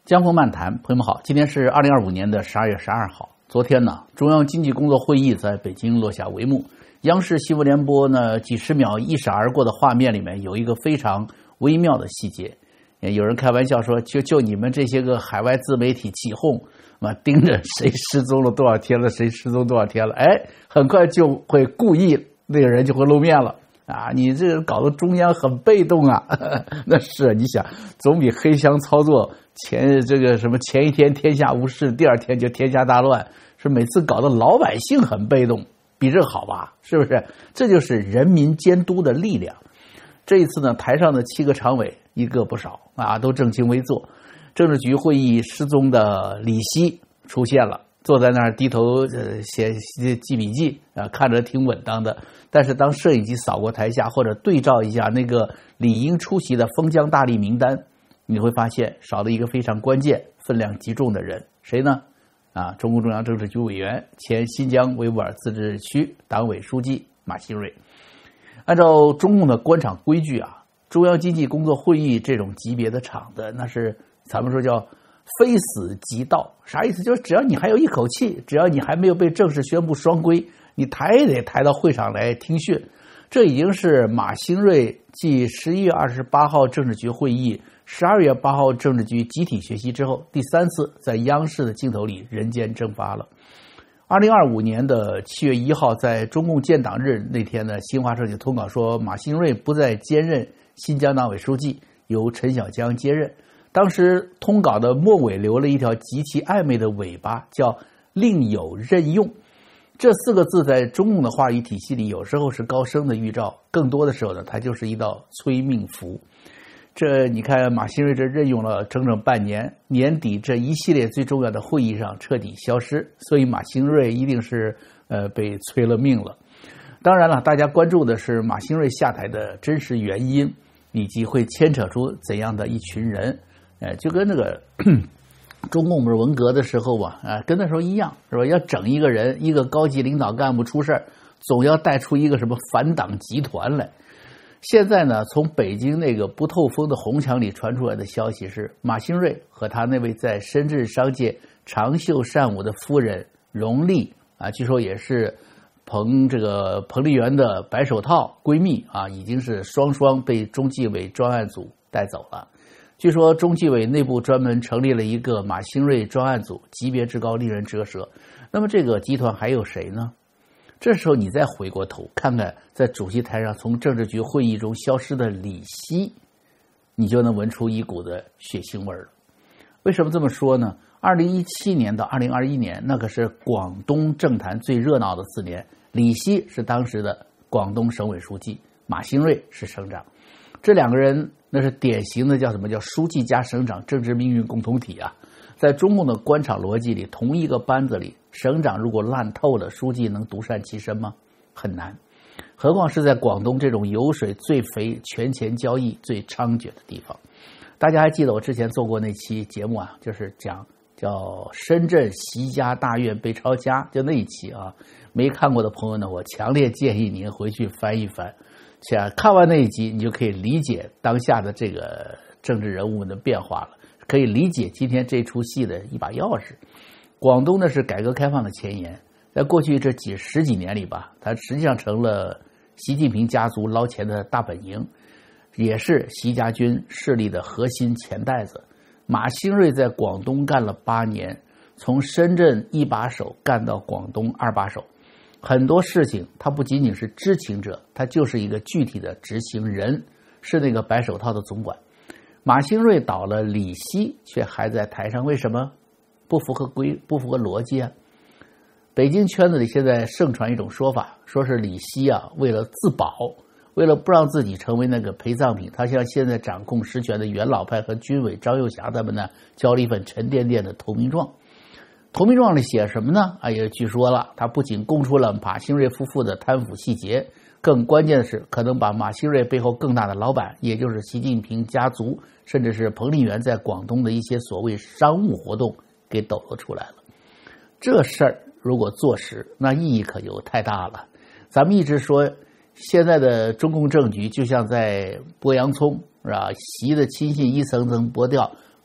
江峰漫谈，朋友们好，今天是2025年的12月12号。昨天呢，中央经济工作会议在北京落下帷幕。央视新闻联播呢，几十秒一闪而过的画面里面有一个非常微妙的细节。有人开玩笑说，就你们这些个海外自媒体起哄，盯着谁失踪了多少天了，谁失踪多少天了，很快就会故意那个人就会露面了。你这个搞得中央很被动啊。那是你想，总比黑箱操作前一天天下无事，第二天就天下大乱，是每次搞得老百姓很被动，比这好吧？是不是？这就是人民监督的力量。这一次呢，台上的7个常委一个不少都正襟危坐。政治局会议失踪的李希出现了，坐在那儿低头记笔记看着挺稳当的。但是当摄影机扫过台下，或者对照一下那个理应出席的封疆大吏名单，你会发现少了一个非常关键、分量极重的人，谁呢？中共中央政治局委员、前新疆维吾尔自治区党委书记马兴瑞。按照中共的官场规矩中央经济工作会议这种级别的场子，那是咱们说叫非死即到。啥意思？就是只要你还有一口气，只要你还没有被正式宣布双规，你抬也得抬到会场来听训。这已经是马兴瑞继11月28号政治局会议、12月8号政治局集体学习之后第3次在央视的镜头里人间蒸发了。2025年的7月1号，在中共建党日那天呢，新华社就通稿说，马兴瑞不再兼任新疆党委书记，由陈小江接任。当时通稿的末尾留了一条极其暧昧的尾巴，叫另有任用。这4个字在中共的话语体系里，有时候是高升的预兆，更多的时候呢，它就是一道催命符。这你看，马兴瑞这任用了整整半年，年底这一系列最重要的会议上彻底消失，所以马兴瑞一定是被催了命了。当然了，大家关注的是马兴瑞下台的真实原因，以及会牵扯出怎样的一群人。就跟那个中共不是文革的时候跟那时候一样，是吧？要整一个人，一个高级领导干部出事，总要带出一个什么反党集团来。现在呢，从北京那个不透风的红墙里传出来的消息是，马兴瑞和他那位在深圳商界长袖善舞的夫人荣丽据说也是彭丽媛的白手套闺蜜已经是双双被中纪委专案组带走了。据说中纪委内部专门成立了一个马兴瑞专案组，级别之高令人折舌。那么这个集团还有谁呢？这时候你再回过头看看在主席台上从政治局会议中消失的李希，你就能闻出一股的血腥味了。为什么这么说呢？2017年到2021年，那可是广东政坛最热闹的4年。李希是当时的广东省委书记，马兴瑞是省长。这2个人那是典型的叫书记加省长政治命运共同体在中共的官场逻辑里，同一个班子里，省长如果烂透了，书记能独善其身吗？很难。何况是在广东这种油水最肥、权钱交易最猖獗的地方。大家还记得我之前做过那期节目就是讲叫深圳习家大院被抄家，就那一期没看过的朋友呢，我强烈建议您回去翻一翻。看完那一集，你就可以理解当下的这个政治人物们的变化了，可以理解今天这出戏的一把钥匙。广东呢是改革开放的前沿，在过去这十几年里吧，它实际上成了习近平家族捞钱的大本营，也是习家军势力的核心钱袋子。马兴瑞在广东干了8年，从深圳1把手干到广东2把手。很多事情他不仅仅是知情者，他就是一个具体的执行人，是那个白手套的总管。马兴瑞倒了，李希却还在台上，为什么？不符合逻辑北京圈子里现在盛传一种说法，说是李希为了自保，为了不让自己成为那个陪葬品，他向现在掌控实权的元老派和军委张又侠他们呢交了一份沉甸甸的投名状。投名状里写什么呢？据说了，他不仅供出了马兴瑞夫妇的贪腐细节，更关键的是可能把马兴瑞背后更大的老板，也就是习近平家族，甚至是彭丽媛在广东的一些所谓商务活动给抖落出来了。这事儿如果坐实，那意义可就太大了。咱们一直说现在的中共政局就像在剥洋葱，是吧？习的亲信一层层剥掉，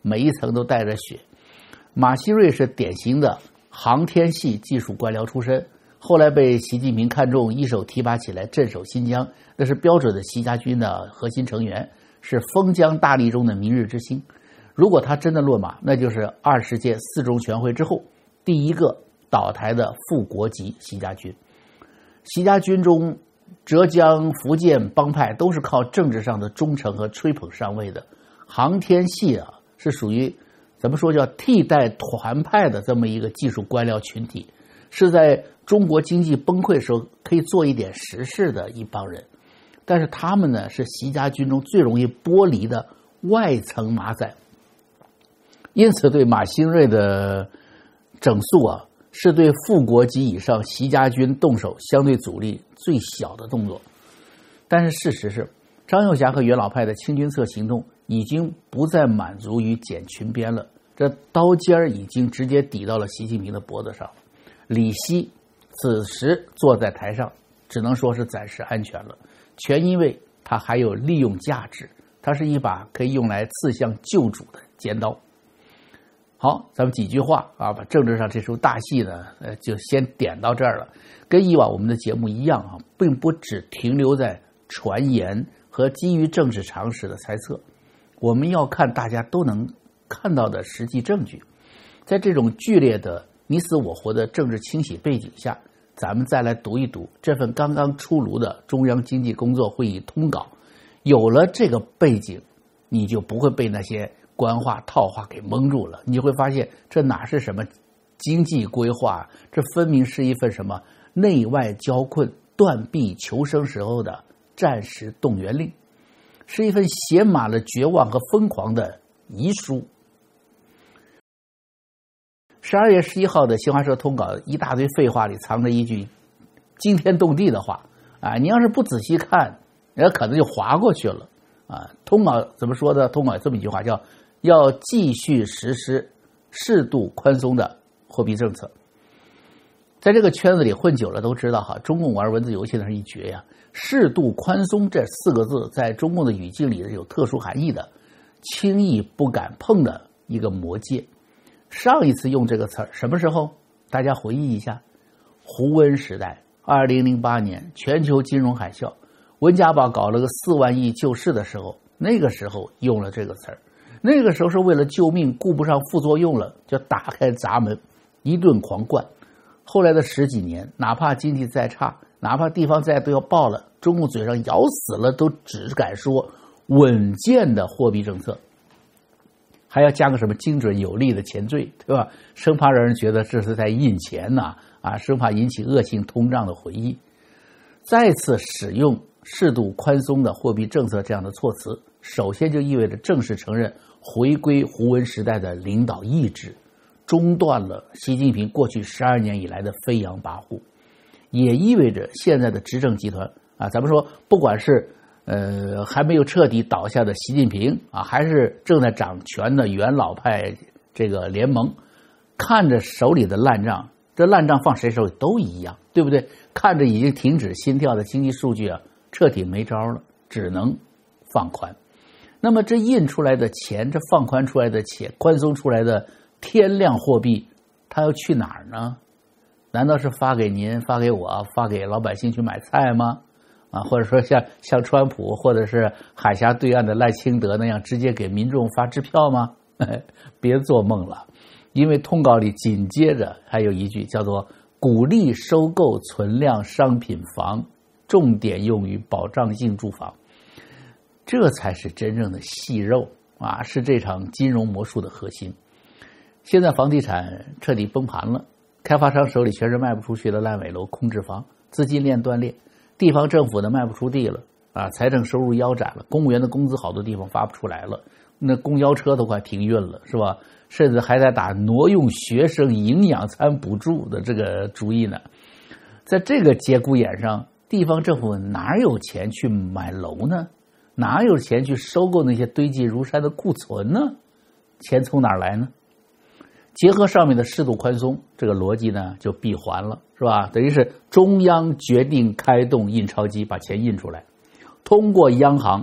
每一层都带着血。马锡瑞是典型的航天系技术官僚出身，后来被习近平看中，一手提拔起来镇守新疆，那是标准的习家军的核心成员，是封疆大吏中的明日之星。如果他真的落马，那就是20届4中全会之后第一个倒台的副国级习家军。习家军中浙江、福建帮派都是靠政治上的忠诚和吹捧上位的，航天系是属于怎么说叫替代团派的这么一个技术官僚群体，是在中国经济崩溃的时候可以做一点实事的一帮人。但是他们呢，是习家军中最容易剥离的外层马仔，因此对马兴瑞的整肃是对副国级以上习家军动手相对阻力最小的动作。但是事实是，张幼侠和元老派的清君侧行动已经不再满足于剪裙边了，这刀尖已经直接抵到了习近平的脖子上。李希此时坐在台上，只能说是暂时安全了，全因为他还有利用价值，它是一把可以用来刺向旧主的尖刀。好，咱们几句话把政治上这出大戏呢，就先点到这儿了。跟以往我们的节目一样并不只停留在传言和基于政治常识的猜测，我们要看大家都能看到的实际证据。在这种剧烈的你死我活的政治清洗背景下，咱们再来读一读这份刚刚出炉的中央经济工作会议通稿。有了这个背景，你就不会被那些官话套话给蒙住了，你会发现这哪是什么经济规划，这分明是一份什么内外交困、断臂求生时候的战时动员令，是一份写满了绝望和疯狂的遗书。12月11号的新华社通稿一大堆废话里藏着一句惊天动地的话你要是不仔细看，人家可能就划过去了通稿怎么说的？通稿有这么一句话，叫要继续实施适度宽松的货币政策。在这个圈子里混久了都知道中共玩文字游戏的是一绝呀。适度宽松这4个字在中共的语境里是有特殊含义的，轻易不敢碰的一个魔戒。上一次用这个词儿什么时候？大家回忆一下，胡温时代，2008年全球金融海啸，温家宝搞了个4万亿救市的时候，那个时候用了这个词儿。那个时候是为了救命，顾不上副作用了，就打开闸门一顿狂灌。后来的10几年，哪怕经济再差，哪怕地方债都要爆了，中共嘴上咬死了都只敢说稳健的货币政策，还要加个什么精准有力的前缀，对吧？生怕让人觉得这是在印钱生怕引起恶性通胀的回忆。再次使用适度宽松的货币政策这样的措辞，首先就意味着正式承认回归胡温时代的领导意志，中断了习近平过去12年以来的飞扬跋扈，也意味着现在的执政集团咱们说不管是还没有彻底倒下的习近平还是正在掌权的元老派这个联盟，看着手里的烂账，这烂账放谁手里都一样，对不对？看着已经停止心跳的经济数据彻底没招了，只能放宽。那么这印出来的钱，这放宽出来的钱，宽松出来的天量货币，它要去哪儿呢？难道是发给您、发给我、发给老百姓去买菜吗？或者说像川普或者是海峡对岸的赖清德那样直接给民众发支票吗？别做梦了，因为通稿里紧接着还有一句叫做鼓励收购存量商品房，重点用于保障性住房，这才是真正的细肉是这场金融魔术的核心。现在房地产彻底崩盘了，开发商手里全是卖不出去的烂尾楼、空置房，资金链断裂，地方政府呢卖不出地了财政收入腰斩了，公务员的工资好多地方发不出来了，那公交车都快停运了，是吧？甚至还在打挪用学生营养餐补助的这个主意呢。在这个节骨眼上，地方政府哪有钱去买楼呢？哪有钱去收购那些堆积如山的库存呢？钱从哪儿来呢？结合上面的适度宽松，这个逻辑呢就闭环了，是吧？等于是中央决定开动印钞机把钱印出来，通过央行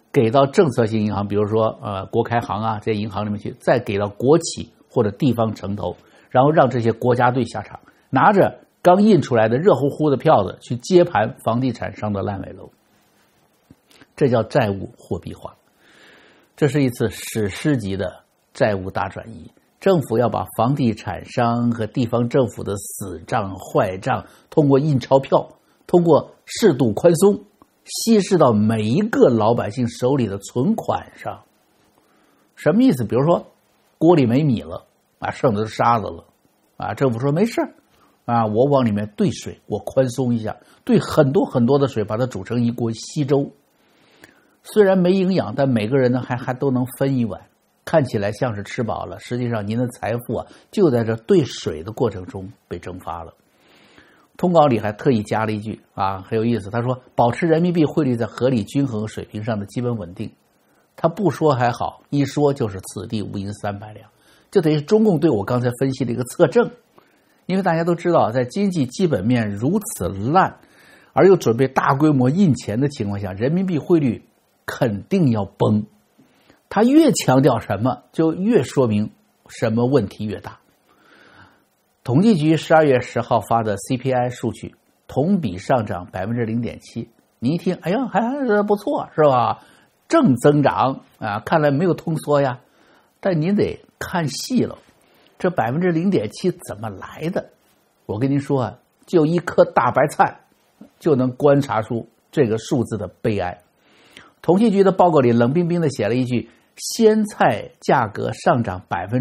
给到政策性银行，比如说国开行啊这些银行里面去，再给到国企或者地方城投，然后让这些国家队下场，拿着刚印出来的热乎乎的票子去接盘房地产商的烂尾楼。这叫债务货币化，这是一次史诗级的债务大转移。政府要把房地产商和地方政府的死账坏账通过印钞票，通过适度宽松稀释到每一个老百姓手里的存款上。什么意思？比如说锅里没米了啊，剩的是沙子了啊，政府说没事啊，我往里面兑水，我宽松一下，兑很多很多的水，把它煮成一锅稀粥。虽然没营养，但每个人呢还都能分一碗，看起来像是吃饱了，实际上您的财富啊就在这兑水的过程中被蒸发了。通稿里还特意加了一句啊，很有意思，他说保持人民币汇率在合理均衡水平上的基本稳定。他不说还好，一说就是此地无银300两，就等于中共对我刚才分析的一个测证。因为大家都知道，在经济基本面如此烂而又准备大规模印钱的情况下，人民币汇率肯定要崩。他越强调什么，就越说明什么问题越大。统计局12月10号发的 CPI 数据，同比上涨 0.7%。 你一听，哎呀，还不错，是吧？正增长啊，看来没有通缩呀。但您得看细了，这 0.7% 怎么来的？我跟您说啊，就一颗大白菜就能观察出这个数字的悲哀。统计局的报告里冷冰冰的写了一句，鲜菜价格上涨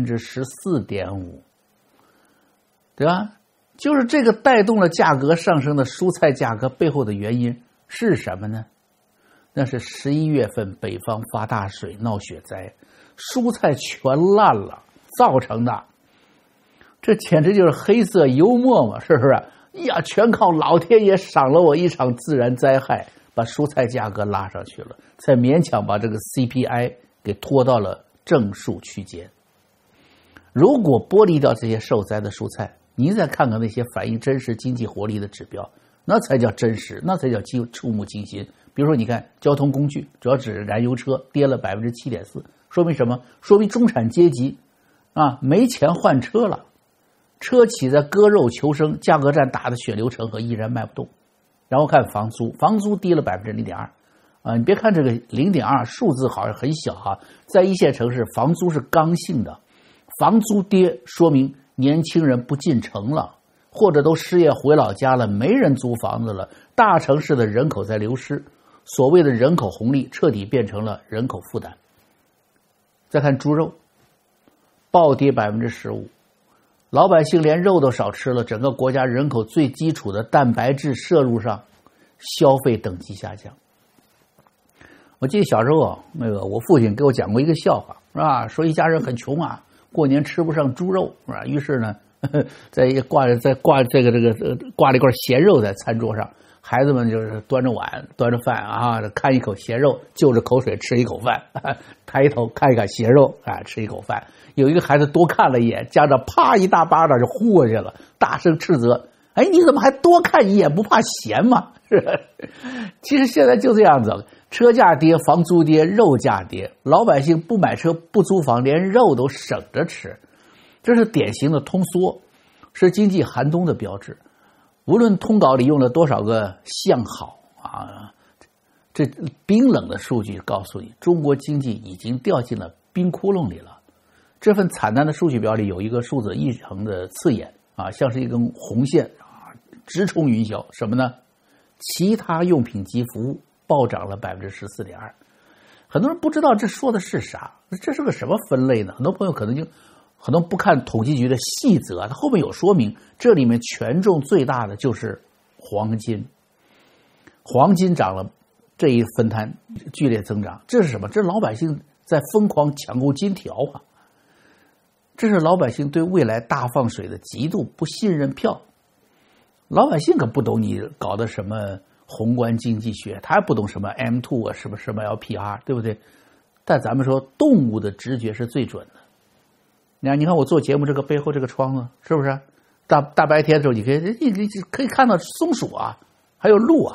14.5%， 对吧？就是这个带动了价格上升的蔬菜价格背后的原因是什么呢？那是11月份北方发大水闹雪灾，蔬菜全烂了造成的。这简直就是黑色幽默嘛，是不是？呀，全靠老天爷赏了我一场自然灾害，把蔬菜价格拉上去了，才勉强把这个 CPI 给拖到了正数区间。如果剥离掉这些受灾的蔬菜，您再看看那些反映真实经济活力的指标，那才叫真实，那才叫触目惊心。比如说你看交通工具，主要指燃油车跌了 7.4%， 说明什么？说明中产阶级啊没钱换车了，车企在割肉求生，价格战打得血流成河，依然卖不动。然后看房租，房租低了 0.2%， 你别看这个 0.2 数字好像很小哈，在一线城市房租是刚性的，房租跌说明年轻人不进城了，或者都失业回老家了，没人租房子了，大城市的人口在流失，所谓的人口红利彻底变成了人口负担。再看猪肉，暴跌 15%， 老百姓连肉都少吃了，整个国家人口最基础的蛋白质摄入上消费等级下降。我记得小时候啊，我父亲给我讲过一个笑话，是吧？说一家人很穷啊，过年吃不上猪肉，是吧？于是呢，挂了一块咸肉在餐桌上，孩子们就是端着碗端着饭啊，看一口咸肉，就着口水吃一口饭，抬头看一看咸肉啊，吃一口饭。有一个孩子多看了一眼，家长啪一大巴掌就呼过去了，大声斥责：“哎，你怎么还多看一眼，不怕咸吗？”是吧？其实现在就这样子，车价跌，房租跌，肉价跌，老百姓不买车不租房，连肉都省着吃，这是典型的通缩，是经济寒冬的标志。无论通稿里用了多少个向好啊，这冰冷的数据告诉你，中国经济已经掉进了冰窟窿里了。这份惨淡的数据表里有一个数字异常的刺眼啊，像是一根红线啊，直冲云霄。什么呢？其他用品及服务暴涨了 14.2%。很多人不知道这说的是啥，这是个什么分类呢？很多朋友可能不看统计局的细则，它后面有说明，这里面权重最大的就是黄金。黄金涨了，这一分摊剧烈增长，这是什么？这是老百姓在疯狂抢购金条啊！这是老百姓对未来大放水的极度不信任票。老百姓可不懂你搞的什么宏观经济学，他还不懂什么 M2 啊，什么 LPR， 对不对？但咱们说动物的直觉是最准的。你看我做节目这个背后这个窗子，是不是大白天的时候你可以看到松鼠啊，还有鹿啊，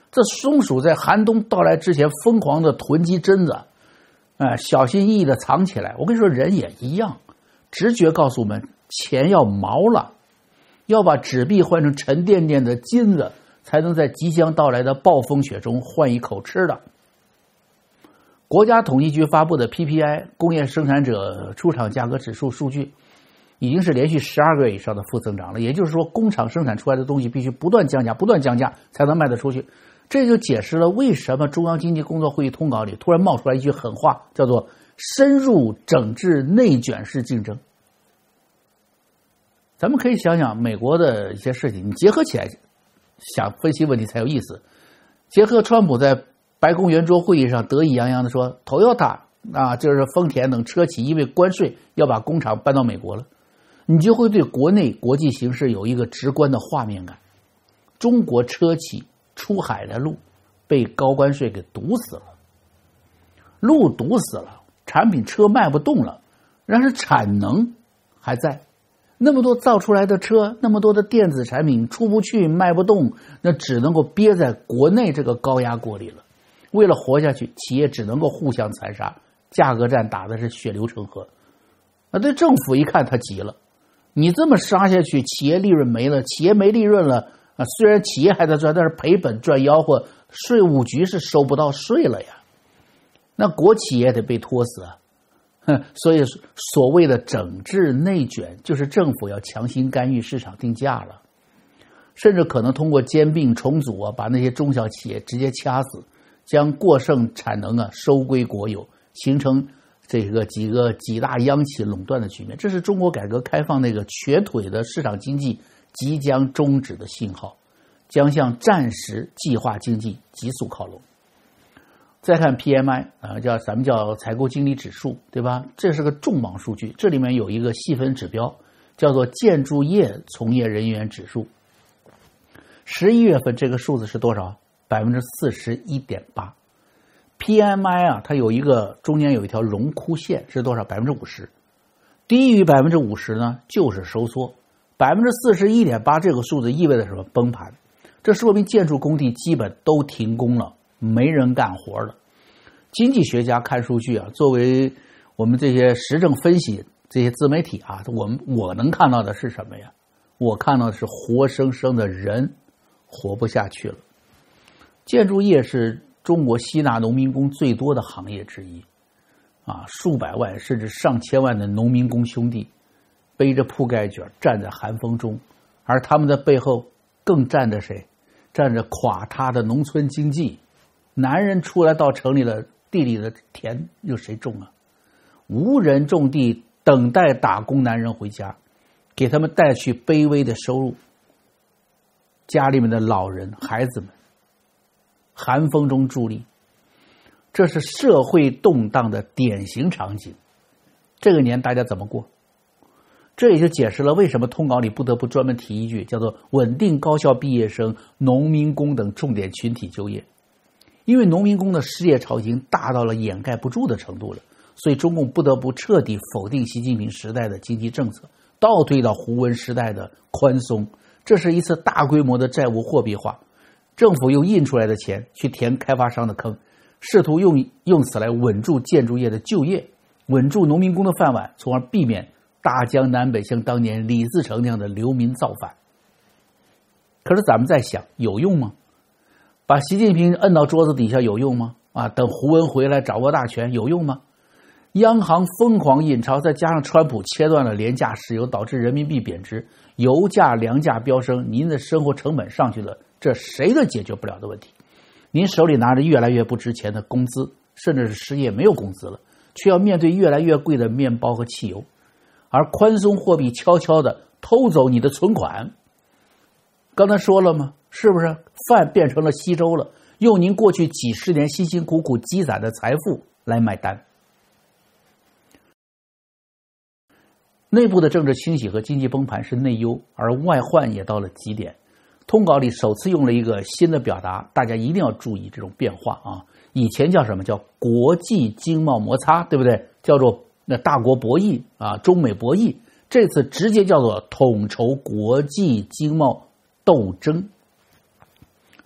这松鼠在寒冬到来之前疯狂的囤积榛子，小心翼翼的藏起来。我跟你说，人也一样，直觉告诉我们，钱要毛了，要把纸币换成沉甸甸的金子，才能在即将到来的暴风雪中换一口吃的。国家统计局发布的 PPI 工业生产者出厂价格指数数据，已经是连续12个月以上的负增长了。也就是说，工厂生产出来的东西必须不断降价，不断降价才能卖得出去。这就解释了为什么中央经济工作会议通稿里突然冒出来一句狠话，叫做深入整治内卷式竞争。咱们可以想想美国的一些事情，你结合起来想分析问题才有意思。结合川普在白宫圆桌会议上得意洋洋地说 Toyota 就是丰田等车企因为关税要把工厂搬到美国了，你就会对国内国际形势有一个直观的画面感。中国车企出海的路被高关税给堵死了，路堵死了，产品车卖不动了，但是产能还在。那么多造出来的车，那么多的电子产品出不去卖不动，那只能够憋在国内这个高压锅里了。为了活下去，企业只能够互相残杀，价格战打的是血流成河。那对政府一看他急了，你这么杀下去，企业利润没了，企业没利润了虽然企业还在赚，但是赔本赚吆喝，税务局是收不到税了呀。那国企也得被拖死啊。所以所谓的整治内卷，就是政府要强行干预市场定价了，甚至可能通过兼并重组把那些中小企业直接掐死，将过剩产能收归国有，形成这个几大央企垄断的局面。这是中国改革开放那个瘸腿的市场经济即将终止的信号，将向战时计划经济急速靠拢。再看 PMI 咱们叫采购经理指数，对吧？这是个重磅数据，这里面有一个细分指标叫做建筑业从业人员指数。11月份这个数字是多少？ 41.8%。 PMI 它有一个中间有一条荣枯线是多少？ 50%。 低于 50% 呢就是收缩。 41.8% 这个数字意味着什么？崩盘。这说明建筑工地基本都停工了，没人干活了。经济学家看数据作为我们这些时政分析这些自媒体我能看到的是什么呀？我看到的是活生生的人活不下去了。建筑业是中国吸纳农民工最多的行业之一数百万甚至上千万的农民工兄弟背着铺盖卷站在寒风中，而他们的背后更站着谁？站着垮塌的农村经济。男人出来到城里了，地里的田有谁种啊？无人种地，等待打工男人回家，给他们带去卑微的收入。家里面的老人孩子们寒风中伫立，这是社会动荡的典型场景。这个年大家怎么过？这也就解释了为什么通稿里不得不专门提一句，叫做稳定高校毕业生、农民工等重点群体就业。因为农民工的失业潮已经大到了掩盖不住的程度了，所以中共不得不彻底否定习近平时代的经济政策，倒退到胡温时代的宽松。这是一次大规模的债务货币化，政府用印出来的钱去填开发商的坑，试图用此来稳住建筑业的就业，稳住农民工的饭碗，从而避免大江南北像当年李自成那样的流民造反。可是咱们在想，有用吗？把习近平摁到桌子底下有用吗？等胡温回来掌握大权有用吗？央行疯狂印钞，再加上川普切断了廉价石油，导致人民币贬值，油价粮价飙升，您的生活成本上去了，这谁都解决不了的问题。您手里拿着越来越不值钱的工资，甚至是失业没有工资了，却要面对越来越贵的面包和汽油，而宽松货币悄悄地偷走你的存款。刚才说了吗？是不是饭变成了稀粥了？用您过去几十年辛辛苦苦积攒的财富来买单。内部的政治清洗和经济崩盘是内忧，而外患也到了极点。通稿里首次用了一个新的表达，大家一定要注意这种变化以前叫什么？叫国际经贸摩擦，对不对？叫做大国博弈中美博弈。这次直接叫做统筹国际经贸斗争。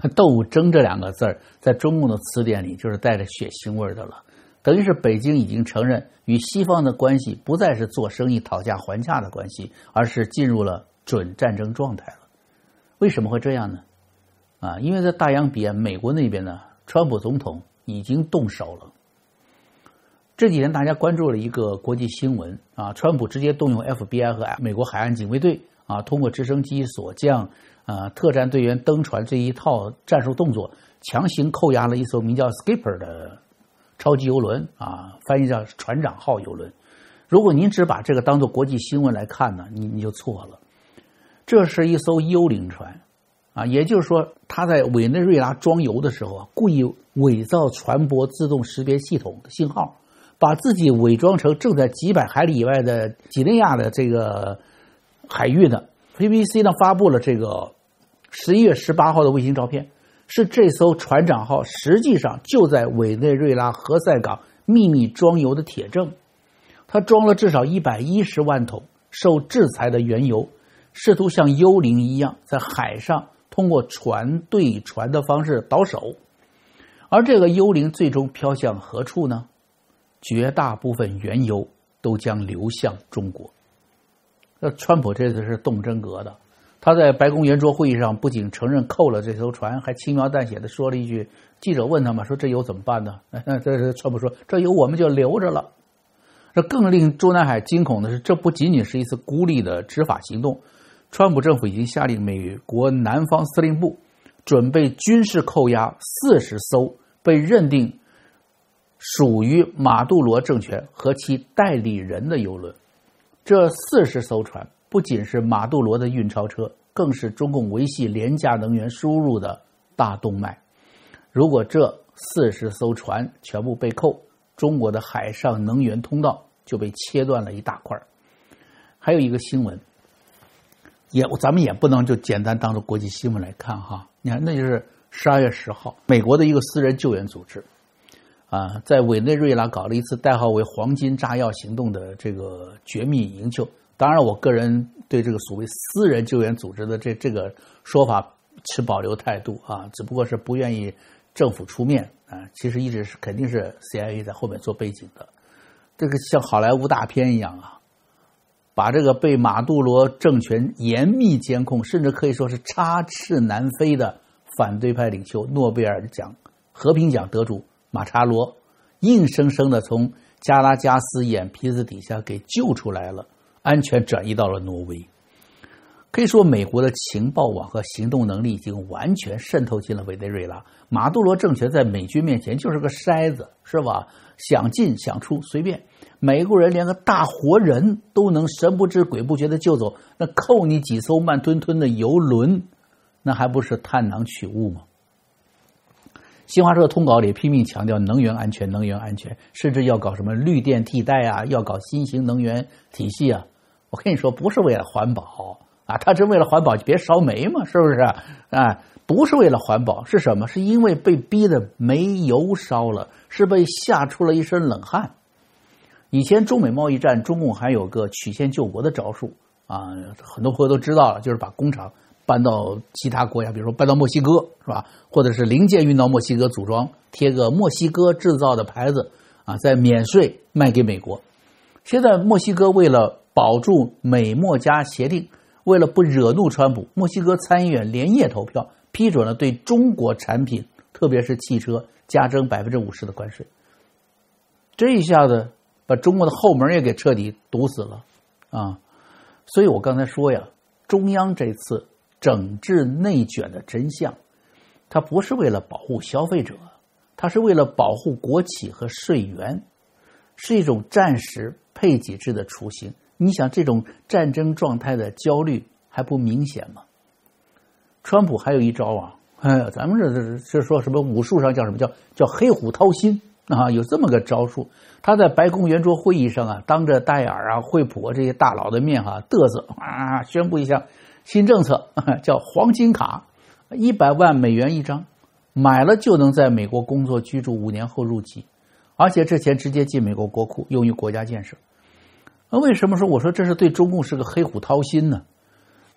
斗争这2个字在中共的词典里就是带着血腥味的了，等于是北京已经承认与西方的关系不再是做生意讨价还价的关系，而是进入了准战争状态了。为什么会这样呢？因为在大洋彼岸美国那边呢，川普总统已经动手了。这几天大家关注了一个国际新闻川普直接动用 FBI 和美国海岸警卫队通过直升机、锁降、特战队员登船这一套战术动作，强行扣押了一艘名叫 Skipper 的超级游轮翻译叫船长号游轮。如果您只把这个当作国际新闻来看呢，你就错了。这是一艘幽灵船也就是说，他在委内瑞拉装油的时候故意伪造船舶自动识别系统的信号，把自己伪装成正在几百海里以外的几内亚的这个海域的。BBC 呢发布了这个11月18号的卫星照片，是这艘船长号实际上就在委内瑞拉何塞港秘密装油的铁证。他装了至少110万桶受制裁的原油，试图像幽灵一样在海上通过船对船的方式倒手。而这个幽灵最终飘向何处呢？绝大部分原油都将流向中国。川普这次是动真格的，他在白宫圆桌会议上不仅承认扣了这艘船，还轻描淡写的说了一句，记者问他嘛，说这油怎么办呢？这是川普说，这油我们就留着了。这更令中南海惊恐的是，这不仅仅是一次孤立的执法行动，川普政府已经下令美国南方司令部准备军事扣押40艘被认定属于马杜罗政权和其代理人的油轮。这40艘船不仅是马杜罗的运钞车，更是中共维系廉价能源输入的大动脉。如果这40艘船全部被扣，中国的海上能源通道就被切断了一大块。还有一个新闻，咱们也不能就简单当作国际新闻来看哈。你看，那就是12月10号，美国的一个私人救援组织在委内瑞拉搞了一次代号为黄金炸药行动的这个绝密营救。当然我个人对这个所谓私人救援组织的这个说法持保留态度只不过是不愿意政府出面其实一直是肯定是 CIA 在后面做背景的。这个像好莱坞大片一样把这个被马杜罗政权严密监控，甚至可以说是插翅难飞的反对派领袖诺贝尔奖和平奖得主马查罗，硬生生的从加拉加斯眼皮子底下给救出来了，安全转移到了挪威。可以说美国的情报网和行动能力已经完全渗透进了委内瑞拉。马杜罗政权在美军面前就是个筛子，是吧？想进想出随便，美国人连个大活人都能神不知鬼不觉的救走，那扣你几艘慢吞吞的油轮，那还不是探囊取物吗？新华社通稿里拼命强调能源安全，能源安全，甚至要搞什么绿电替代要搞新型能源体系我跟你说，不是为了环保他真为了环保就别烧煤嘛，是不是不是为了环保，是什么？是因为被逼得没油烧了，是被吓出了一身冷汗。以前中美贸易战，中共还有个曲线救国的招数很多朋友都知道了，就是把工厂搬到其他国家，比如说搬到墨西哥，是吧？或者是零件运到墨西哥组装，贴个墨西哥制造的牌子再免税卖给美国。现在墨西哥为了保住美墨加协定，为了不惹怒川普，墨西哥参议院连夜投票批准了对中国产品，特别是汽车加征 50% 的关税。这一下子把中国的后门也给彻底堵死了所以我刚才说中央这次整治内卷的真相，它不是为了保护消费者，它是为了保护国企和税源，是一种暂时配给制的雏形。你想这种战争状态的焦虑还不明显吗？川普还有一招咱们这是说什么武术上叫什么叫黑虎掏心有这么个招数。他在白宫圆桌会议上当着戴尔惠普这些大佬的面嘚瑟宣布一项新政策叫黄金卡，100万美元一张，买了就能在美国工作居住5年后入籍，而且这钱直接进美国国库，用于国家建设。为什么说我说这是对中共是个黑虎掏心呢？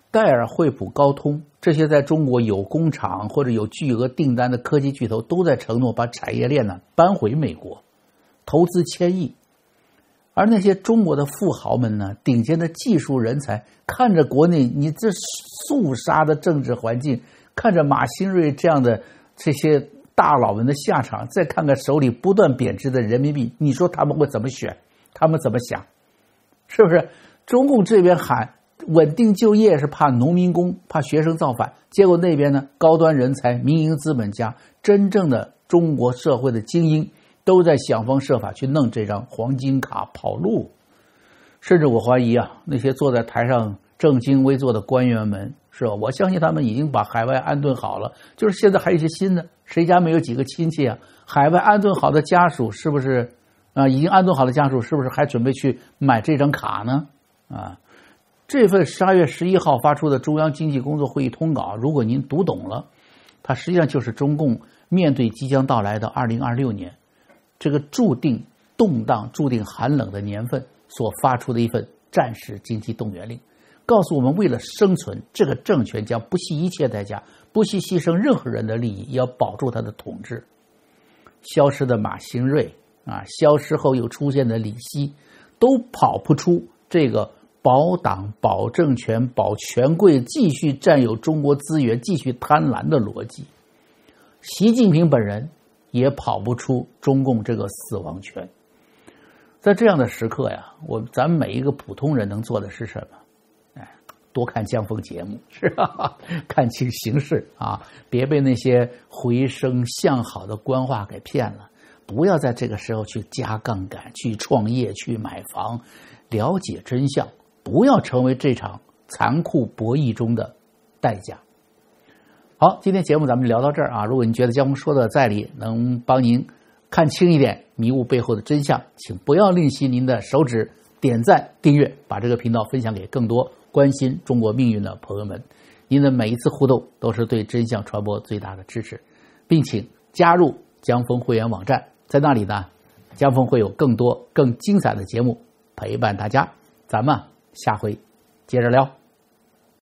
戴尔、惠普、高通这些在中国有工厂或者有巨额订单的科技巨头都在承诺把产业链呢搬回美国，投资1000亿。而那些中国的富豪们呢，顶尖的技术人才，看着国内你这肃杀的政治环境，看着马新瑞这样的这些大佬们的下场，再看看手里不断贬值的人民币，你说他们会怎么选？他们怎么想？是不是？中共这边喊稳定就业是怕农民工，怕学生造反，结果那边呢，高端人才、民营资本家，真正的中国社会的精英都在想方设法去弄这张黄金卡跑路。甚至我怀疑啊，那些坐在台上正襟危坐的官员们，是吧？我相信他们已经把海外安顿好了，就是现在还有一些新的，谁家没有几个亲戚啊？海外安顿好的家属是不是已经安顿好的家属是不是还准备去买这张卡呢？这份12月11号发出的中央经济工作会议通稿，如果您读懂了，它实际上就是中共面对即将到来的2026年这个注定动荡、注定寒冷的年份所发出的一份战时经济动员令，告诉我们为了生存，这个政权将不惜一切代价，不惜牺牲任何人的利益，也要保住他的统治。消失的马兴瑞消失后又出现的李希，都跑不出这个保党、保政权、保权贵继续占有中国资源、继续贪婪的逻辑。习近平本人也跑不出中共这个死亡圈。在这样的时刻呀，咱们每一个普通人能做的是什么？多看江峰节目，是吧？看清形势别被那些回声向好的官话给骗了。不要在这个时候去加杠杆、去创业、去买房，了解真相，不要成为这场残酷博弈中的代价。好，今天节目咱们聊到这儿如果您觉得江峰说的在理，能帮您看清一点迷雾背后的真相，请不要吝惜您的手指，点赞、订阅，把这个频道分享给更多关心中国命运的朋友们。您的每一次互动都是对真相传播最大的支持，并请加入江峰会员网站，在那里呢，江峰会有更多更精彩的节目陪伴大家。咱们下回接着聊。